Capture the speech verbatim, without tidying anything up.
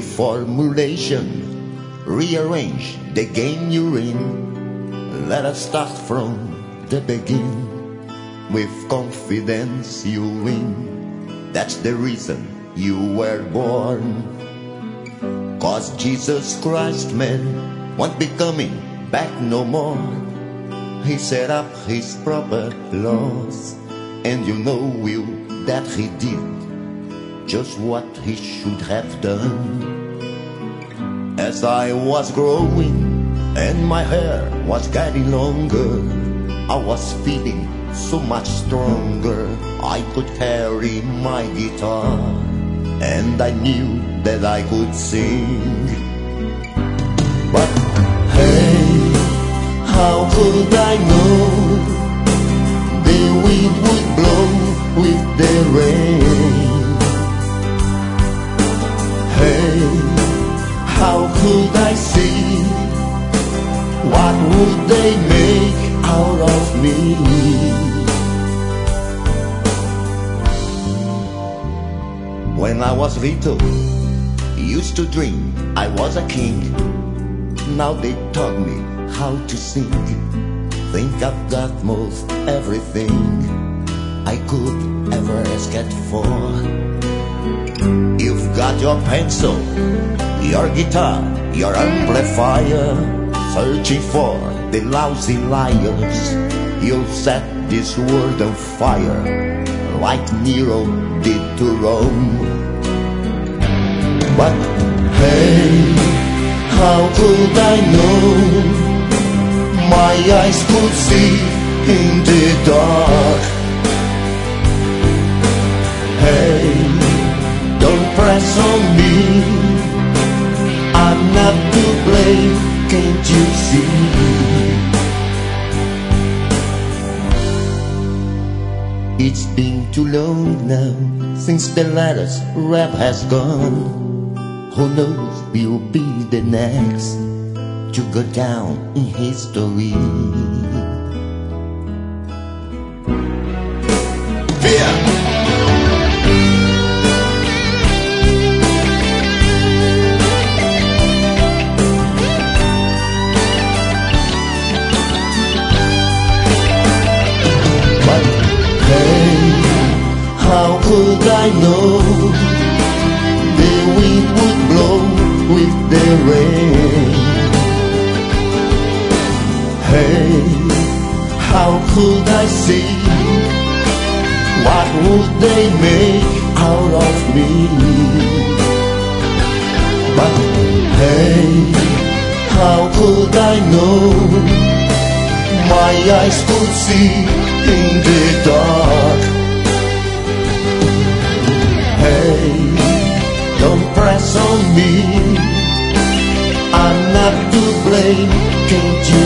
reformulation, rearrange the game you're in. Let us start from the beginning. With confidence you win. That's the reason you were born. Cause Jesus Christ, man, won't be coming back no more. He set up his proper laws, and you know, Will, that he did just what he should have done. As I was growing and my hair was getting longer, I was feeling so much stronger. I could carry my guitar, and I knew that I could sing. But hey, how could I know the wind would blow with the rain? Hey, how could I see what would they make out of me? When I was little, used to dream I was a king. Now they taught me how to sing. Think I've got most everything I could ever ask for. You've got your pencil, your guitar, your amplifier, searching for the lousy liars. You'll set this world on fire like Nero did to Rome. But hey, how could I know my eyes could see in the dark? Hey, don't press on me, I'm not to blame, can't you see? It's been too long now since the latest rap has gone. Who knows who'll be the next to go down in history? Fear! But hey, how could I know the wind would blow with the rain? Hey, how could I see what would they make out of me? But hey, how could I know my eyes could see in the dark? Hey, don't press on me, I'm not to blame, can't you